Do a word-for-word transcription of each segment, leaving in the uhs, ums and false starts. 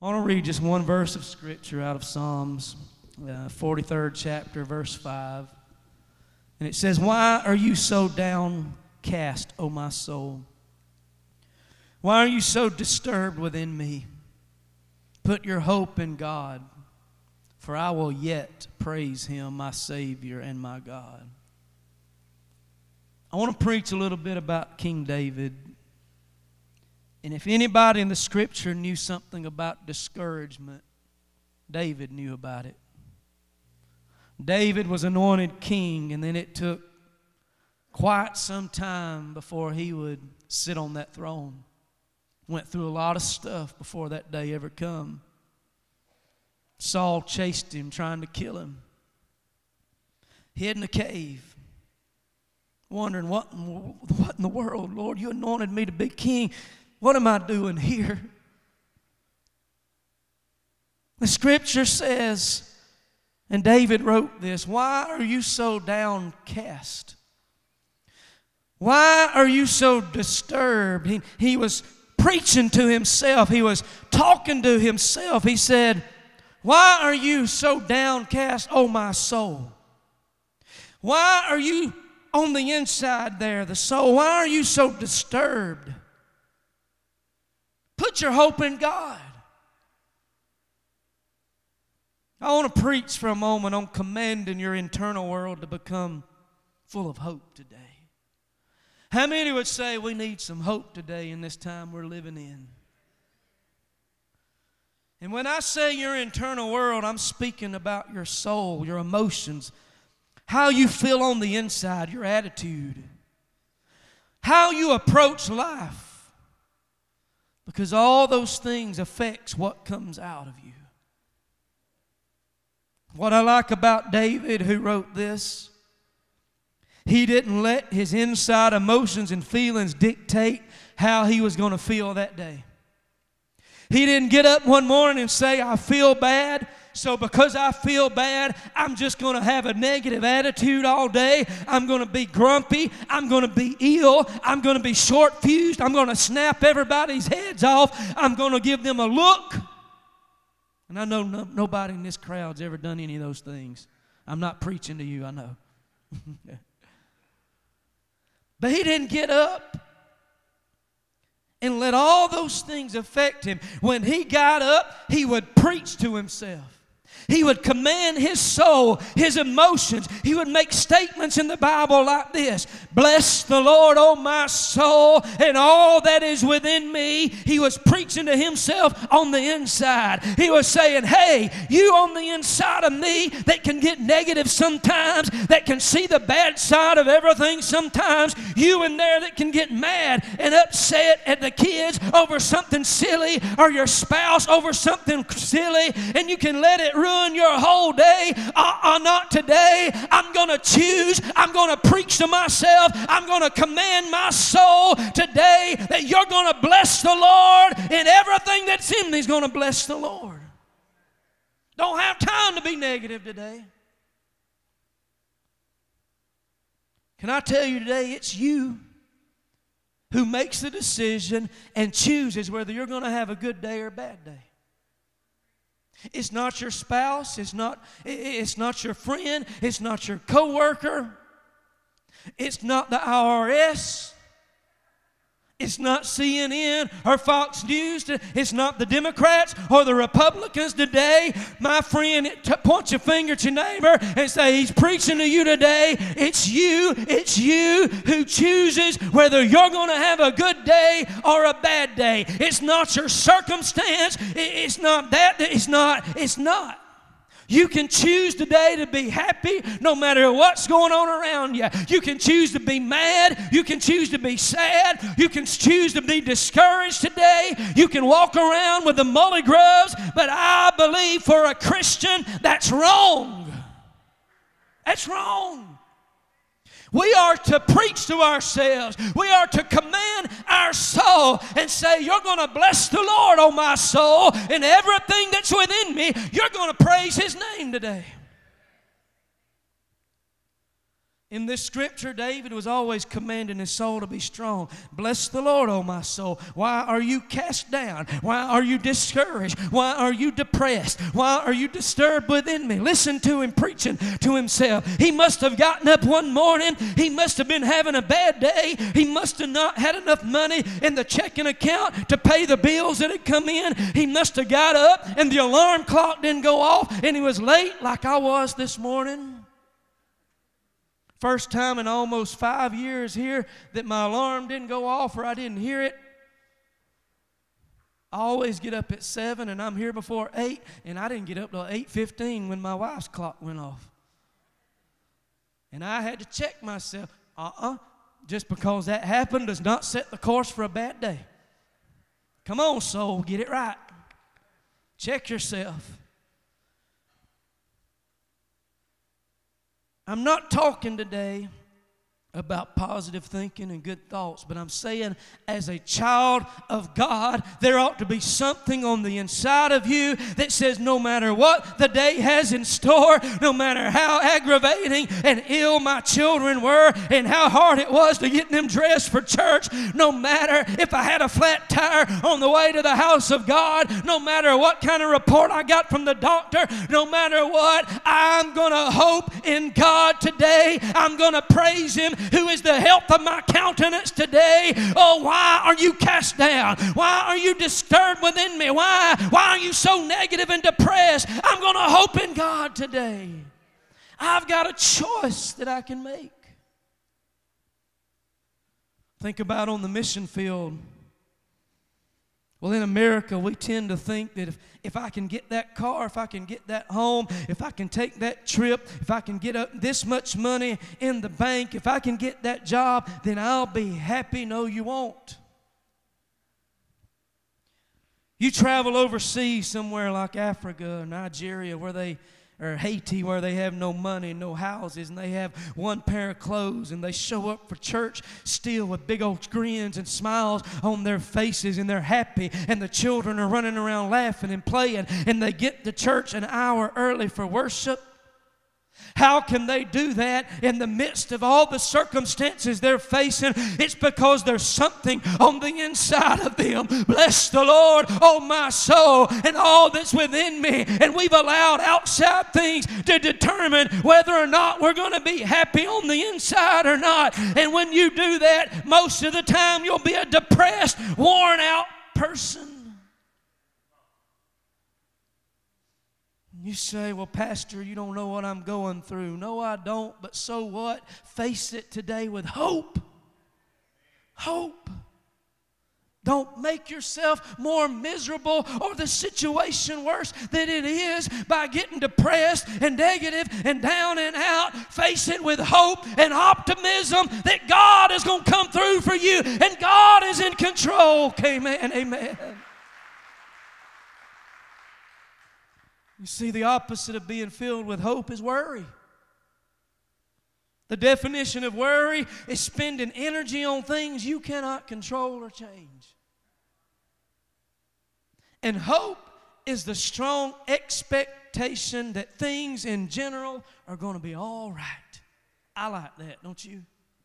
I want to read just one verse of Scripture out of Psalms, uh, forty-third chapter, verse five. And it says, "Why are you so downcast, O my soul? Why are you so disturbed within me? Put your hope in God, for I will yet praise Him, my Savior and my God." I want to preach a little bit about King David. And if anybody in the Scripture knew something about discouragement, David knew about it. David was anointed king, and then it took quite some time before he would sit on that throne. Went through a lot of stuff before that day ever come. Saul chased him, trying to kill him. Hid in a cave, wondering, what in, what in the world, Lord? You anointed me to be king. What am I doing here? The Scripture says, and David wrote this, "Why are you so downcast? Why are you so disturbed?" He, he was preaching to himself. He was talking to himself. He said, "Why are you so downcast, O my soul? Why are you on the inside there, the soul? Why are you so disturbed? Put your hope in God." I want to preach for a moment on commanding your internal world to become full of hope today. How many would say we need some hope today in this time we're living in? And when I say your internal world, I'm speaking about your soul, your emotions, how you feel on the inside, your attitude, how you approach life. Because all those things affects what comes out of you. What I like about David, who wrote this, he didn't let his inside emotions and feelings dictate how he was going to feel that day. He didn't get up one morning and say, "I feel bad, so because I feel bad, I'm just going to have a negative attitude all day. I'm going to be grumpy. I'm going to be ill. I'm going to be short-fused. I'm going to snap everybody's heads off. I'm going to give them a look." And I know no, nobody in this crowd's ever done any of those things. I'm not preaching to you, I know. But he didn't get up and let all those things affect him. When he got up, he would preach to himself. He would command his soul, his emotions. He would make statements in the Bible like this: "Bless the Lord, O my soul, and all that is within me." He was preaching to himself on the inside. He was saying, "Hey, you on the inside of me that can get negative sometimes, that can see the bad side of everything sometimes, you in there that can get mad and upset at the kids over something silly, or your spouse over something silly, and you can let it ruin your whole day. Uh-uh, not today. I'm going to choose. I'm going to preach to myself. I'm going to command my soul today that you're going to bless the Lord, and everything that's in me is going to bless the Lord." Don't have time to be negative today. Can I tell you today, it's you who makes the decision and chooses whether you're going to have a good day or a bad day. It's not your spouse. It's not, it's not your friend. It's not your coworker. It's not the I R S. It's not C N N or Fox News. It's not the Democrats or the Republicans today. My friend, t- point your finger at your neighbor and say, "He's preaching to you today." It's you. It's you who chooses whether you're going to have a good day or a bad day. It's not your circumstance. It's not that. It's not. It's not. You can choose today to be happy no matter what's going on around you. You can choose to be mad. You can choose to be sad. You can choose to be discouraged today. You can walk around with the mully grubs, but I believe for a Christian that's wrong. That's wrong. We are to preach to ourselves. We are to command our soul and say, "You're going to bless the Lord, oh my soul, and everything that's within me, you're going to praise His name today." In this scripture, David was always commanding his soul to be strong. Bless the Lord, O my soul. Why are you cast down? Why are you discouraged? Why are you depressed? Why are you disturbed within me? Listen to him preaching to himself. He must have gotten up one morning. He must have been having a bad day. He must have not had enough money in the checking account to pay the bills that had come in. He must have got up and the alarm clock didn't go off and he was late like I was this morning. First time in almost five years here that my alarm didn't go off or I didn't hear it. I always get up at seven and I'm here before eight, and I didn't get up till eight fifteen when my wife's clock went off. And I had to check myself. Uh-uh. Just because that happened does not set the course for a bad day. Come on, soul, get it right. Check yourself. I'm not talking today about positive thinking and good thoughts, but I'm saying as a child of God, there ought to be something on the inside of you that says no matter what the day has in store, no matter how aggravating and ill my children were and how hard it was to get them dressed for church, no matter if I had a flat tire on the way to the house of God, no matter what kind of report I got from the doctor, no matter what, I'm going to hope in God today. I'm going to praise Him who is the health of my countenance today. Oh, why are you cast down? Why are you disturbed within me? Why? Why are you so negative and depressed? I'm going to hope in God today. I've got a choice that I can make. Think about on the mission field. Well, in America, we tend to think that if, if I can get that car, if I can get that home, if I can take that trip, if I can get up this much money in the bank, if I can get that job, then I'll be happy. No, you won't. You travel overseas somewhere like Africa or Nigeria where they or Haiti where they have no money, no houses, and they have one pair of clothes, and they show up for church still with big old grins and smiles on their faces, and they're happy, and the children are running around laughing and playing, and they get to church an hour early for worship. How can they do that in the midst of all the circumstances they're facing? It's because there's something on the inside of them. Bless the Lord, oh my soul, and all that's within me. And we've allowed outside things to determine whether or not we're going to be happy on the inside or not. And when you do that, most of the time you'll be a depressed, worn out person. You say, well, Pastor, you don't know what I'm going through. No, I don't, but so what? Face it today with hope. Hope. Don't make yourself more miserable or the situation worse than it is by getting depressed and negative and down and out. Face it with hope and optimism that God is going to come through for you and God is in control. Amen, amen. You see, the opposite of being filled with hope is worry. The definition of worry is spending energy on things you cannot control or change. And hope is the strong expectation that things in general are going to be all right. I like that, don't you?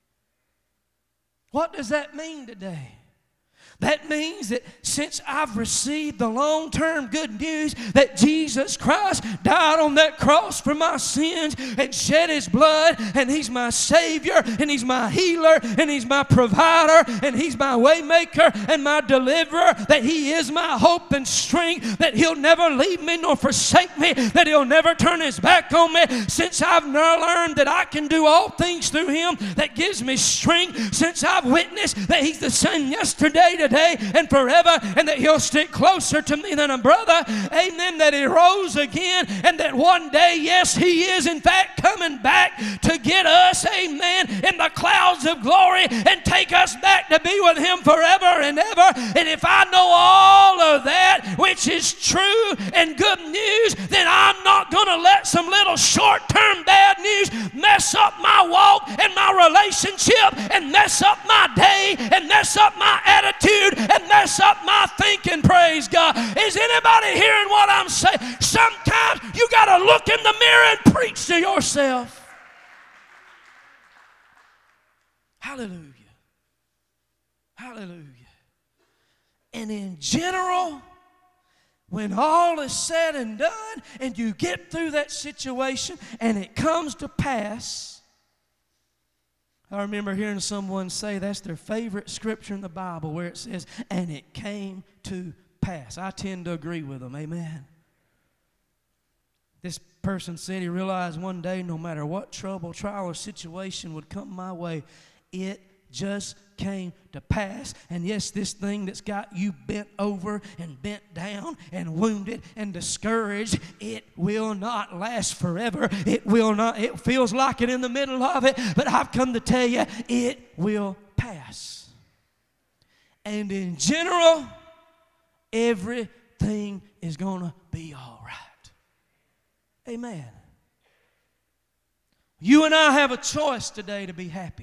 What does that mean today? That means that since I've received the long-term good news that Jesus Christ died on that cross for my sins and shed His blood, and He's my Savior, and He's my healer, and He's my provider, and He's my way maker and my deliverer, that He is my hope and strength, that He'll never leave me nor forsake me, that He'll never turn His back on me. Since I've now learned that I can do all things through Him that gives me strength, since I've witnessed that He's the same yesterday, today, and forever, and that He'll stick closer to me than a brother, amen, that He rose again, and that one day, yes, He is in fact coming back to get us, amen, in the clouds of glory and take us back to be with Him forever and ever. And if I know all of that, which is true and good news, then I'm not going to let some little short-term bad news mess up my walk and my relationship and mess up my day and mess up my attitude and mess up my thinking, praise God. Is anybody hearing what I'm saying? Sometimes you got to look in the mirror and preach to yourself. Hallelujah. Hallelujah. And in general, when all is said and done and you get through that situation and it comes to pass, I remember hearing someone say that's their favorite scripture in the Bible where it says, and it came to pass. I tend to agree with them. Amen. This person said he realized one day no matter what trouble, trial, or situation would come my way, it just came to pass. And yes, this thing that's got you bent over and bent down and wounded and discouraged, it will not last forever. It will not. It feels like it in the middle of it, but I've come to tell you, it will pass. And in general, everything is going to be all right. Amen. You and I have a choice today to be happy.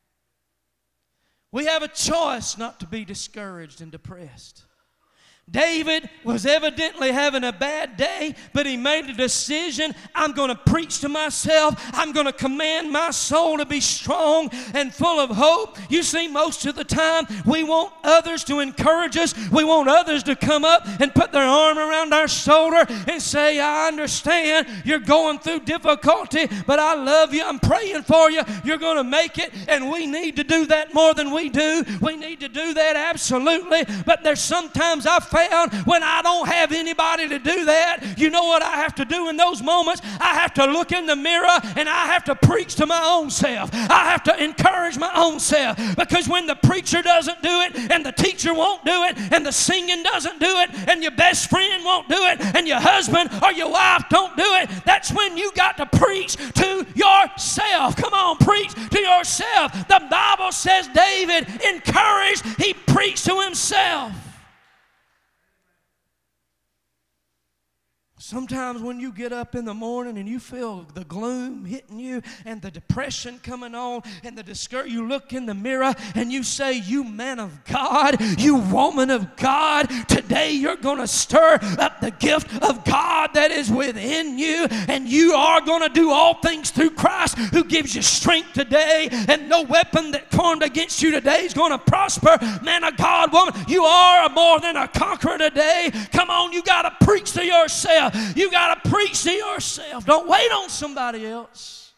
We have a choice not to be discouraged and depressed. David was evidently having a bad day, but he made a decision. I'm going to preach to myself. I'm going to command my soul to be strong and full of hope. You see, most of the time, we want others to encourage us. We want others to come up and put their arm around our shoulder and say, I understand you're going through difficulty, but I love you. I'm praying for you. You're going to make it, and we need to do that more than we do. We need to do that absolutely, but there's sometimes I found when I don't have anybody to do that, you know what I have to do in those moments? I have to look in the mirror and I have to preach to my own self. I have to encourage my own self, because when the preacher doesn't do it and the teacher won't do it and the singing doesn't do it and your best friend won't do it and your husband or your wife don't do it, that's when you got to preach to yourself. Come on, preach to yourself. The Bible says David encouraged, he preached to himself. Sometimes when you get up in the morning and you feel the gloom hitting you and the depression coming on and the discouragement, you look in the mirror and you say, you man of God, you woman of God, today you're going to stir up the gift of God that is within you, and you are going to do all things through Christ who gives you strength today, and no weapon that formed against you today is going to prosper. Man of God, woman, you are more than a conqueror today. Come on, you got to preach to yourself. You got to preach to yourself. Don't wait on somebody else.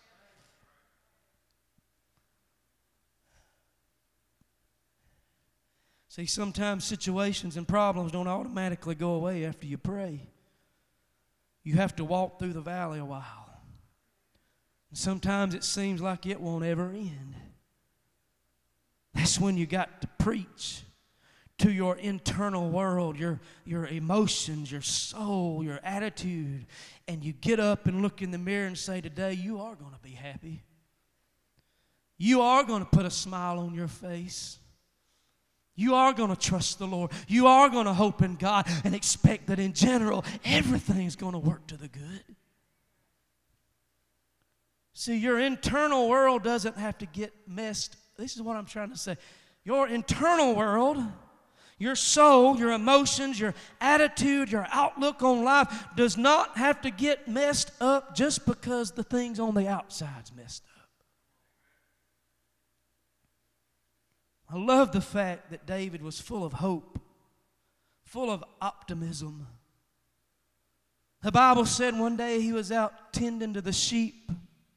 See, sometimes situations and problems don't automatically go away after you pray. You have to walk through the valley a while. And sometimes it seems like it won't ever end. That's when you got to preach to your internal world, your, your emotions, your soul, your attitude. And you get up and look in the mirror and say, today you are going to be happy. You are going to put a smile on your face. You are going to trust the Lord. You are going to hope in God and expect that in general, everything's going to work to the good. See, your internal world doesn't have to get messed. This is what I'm trying to say. Your internal world, your soul, your emotions, your attitude, your outlook on life does not have to get messed up just because the things on the outside's messed up. I love the fact that David was full of hope, full of optimism. The Bible said one day he was out tending to the sheep.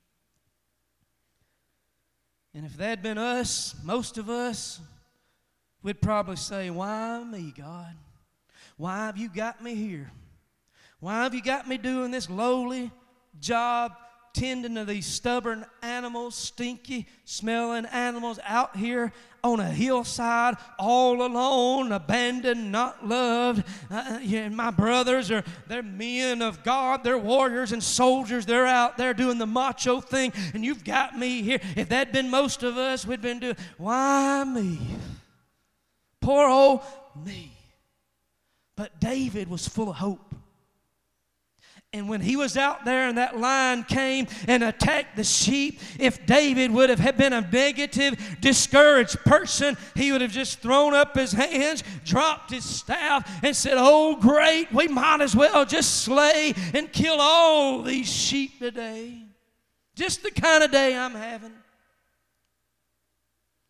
And if that had been us, most of us, we'd probably say, why me, God? Why have you got me here? Why have you got me doing this lowly job, tending to these stubborn animals, stinky smelling animals out here on a hillside all alone, abandoned, not loved? Uh, yeah, my brothers are, they're men of God, they're warriors and soldiers, they're out there doing the macho thing, and you've got me here. If that'd been most of us, we'd been doing, why me? Poor old me. But David was full of hope. And when he was out there and that lion came and attacked the sheep, if David would have been a negative, discouraged person, he would have just thrown up his hands, dropped his staff, and said, oh, great, we might as well just slay and kill all these sheep today. Just the kind of day I'm having.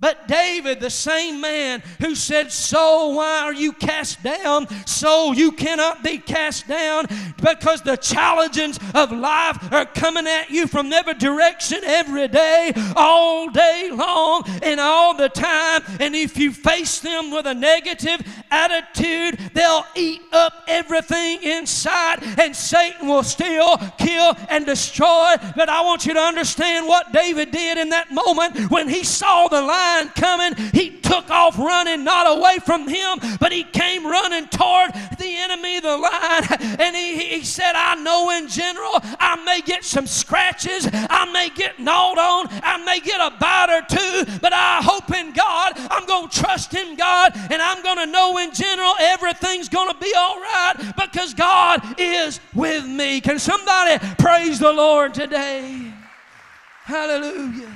But David, the same man who said, soul, why are you cast down? Soul, you cannot be cast down, because the challenges of life are coming at you from every direction every day, all day long and all the time. And if you face them with a negative attitude, they'll eat up everything inside, and Satan will steal, kill, and destroy. But I want you to understand what David did in that moment when he saw the lion coming. He took off running, not away from him, but he came running toward the enemy, the lion. And he, he said, I know in general I may get some scratches, I may get gnawed on, I may get a bite or two, but I hope in God, I'm going to trust in God, and I'm going to know in general everything's going to be all right, because God is with me. Can somebody praise the Lord today? Hallelujah.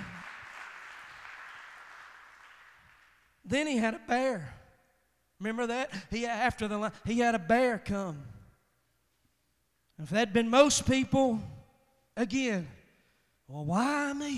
Then he had a bear. Remember that? He after the he had a bear come. If that'd been most people, again, well, why me?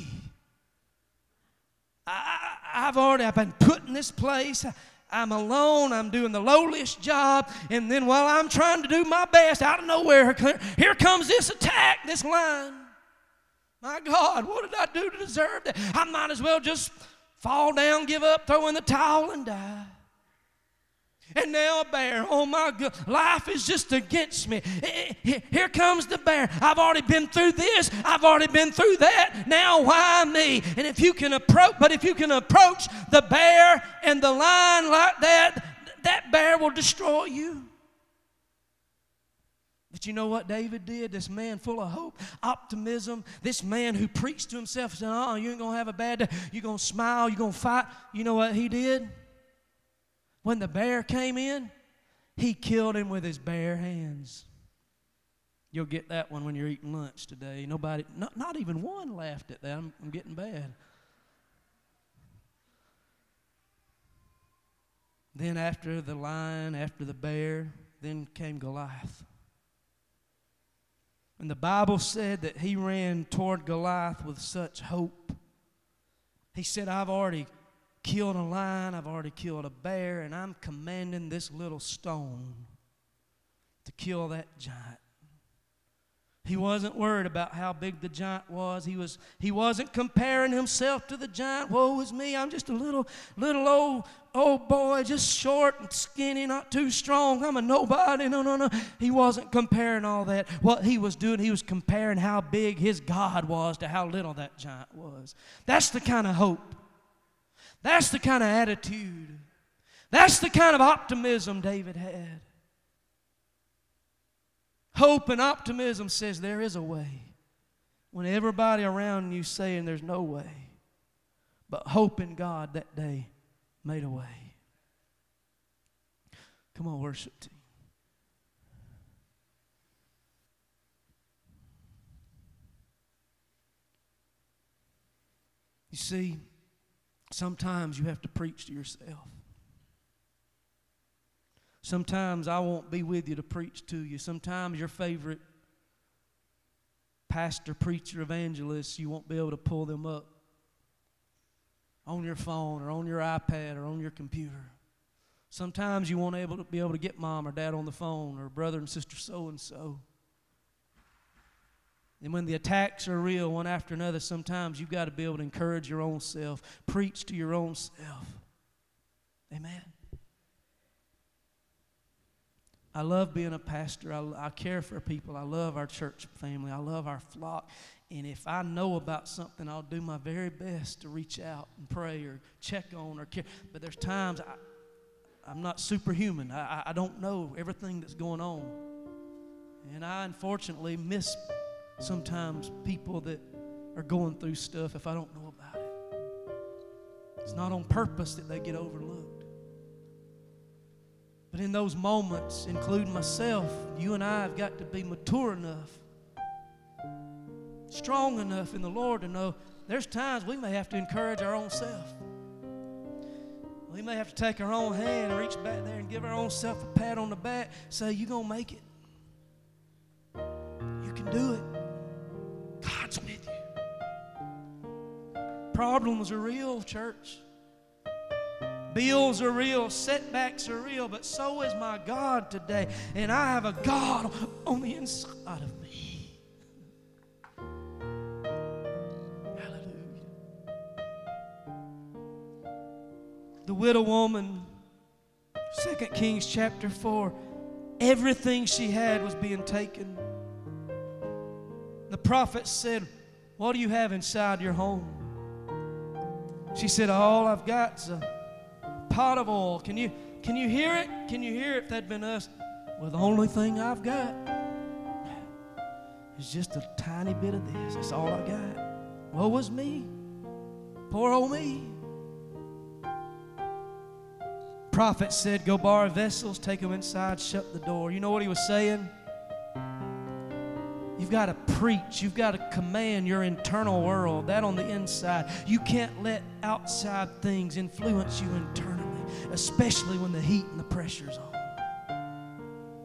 I, I, I've already I've been put in this place. I'm alone. I'm doing the lowliest job, and then while I'm trying to do my best, out of nowhere, here comes this attack, this lion. My God, what did I do to deserve that? I might as well just fall down, give up, throw in the towel, and die. And now a bear. Oh my God, life is just against me. Here comes the bear. I've already been through this. I've already been through that. Now why me? And if you can approach, but if you can approach the bear and the lion like that, that bear will destroy you. But you know what David did? This man full of hope, optimism, this man who preached to himself, said, oh, you ain't going to have a bad day. You're going to smile. You're going to fight. You know what he did? When the bear came in, he killed him with his bare hands. You'll get that one when you're eating lunch today. Nobody, not, not even one laughed at that. I'm, I'm getting bad. Then after the lion, after the bear, then came Goliath. And the Bible said that he ran toward Goliath with such hope. He said, I've already killed a lion, I've already killed a bear, and I'm commanding this little stone to kill that giant. He wasn't worried about how big the giant was. He, was, he wasn't comparing himself to the giant. Woe is me, I'm just a little, little old, old boy, just short and skinny, not too strong. I'm a nobody. No, no, no. He wasn't comparing all that. What he was doing, he was comparing how big his God was to how little that giant was. That's the kind of hope. That's the kind of attitude. That's the kind of optimism David had. Hope and optimism says there is a way, when everybody around you saying there's no way. But hope in God that day made a way. Come on, worship team. You see, sometimes you have to preach to yourself. Sometimes I won't be with you to preach to you. Sometimes your favorite pastor, preacher, evangelist, you won't be able to pull them up on your phone or on your iPad or on your computer. Sometimes you won't able to be able to get mom or dad on the phone or brother and sister so-and-so. And when the attacks are real one after another, sometimes you've got to be able to encourage your own self, preach to your own self. Amen. I love being a pastor. I, I care for people. I love our church family. I love our flock. And if I know about something, I'll do my very best to reach out and pray or check on or care. But there's times I, I'm not superhuman. I, I don't know everything that's going on. And I unfortunately miss sometimes people that are going through stuff if I don't know about it. It's not on purpose that they get overlooked. But in those moments, including myself, you and I have got to be mature enough, strong enough in the Lord to know there's times we may have to encourage our own self. We may have to take our own hand and reach back there and give our own self a pat on the back, say, you're going to make it. You can do it. God's with you. Problems are real, church. Bills are real, setbacks are real, but so is my God today. And I have a God on the inside of me. Hallelujah. The widow woman, Second Kings chapter four, everything she had was being taken. The prophet said, "What do you have inside your home?" She said, "All I've got's a pot of oil." Can you, can you hear it? Can you hear it if that'd been us? Well, the only thing I've got is just a tiny bit of this. That's all I got. Woe was me. Poor old me. Prophet said, "Go borrow vessels, take them inside, shut the door." You know what he was saying? You've got to preach. You've got to command your internal world, that on the inside. You can't let outside things influence you internally, especially when the heat and the pressure's on.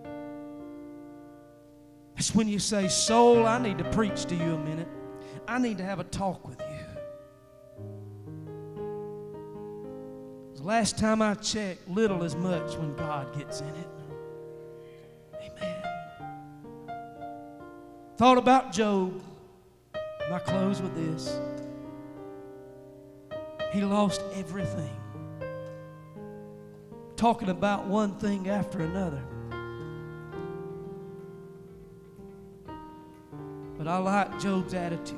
It's when you say, "Soul, I need to preach to you a minute. I need to have a talk with you." The last time I checked, little is much when God gets in it. Amen. Thought about Job. And I close with this. He lost everything. Talking about one thing after another. But I like Job's attitude.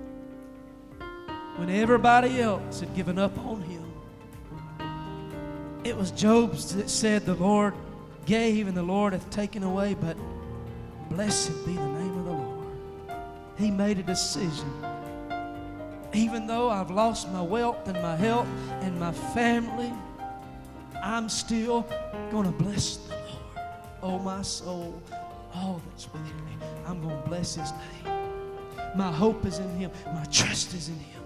When everybody else had given up on him, it was Job that said, "The Lord gave and the Lord hath taken away, but blessed be the name of the Lord." He made a decision. Even though I've lost my wealth and my health and my family, I'm still going to bless the Lord. Oh, my soul, all that's within me, I'm going to bless His name. My hope is in Him. My trust is in Him.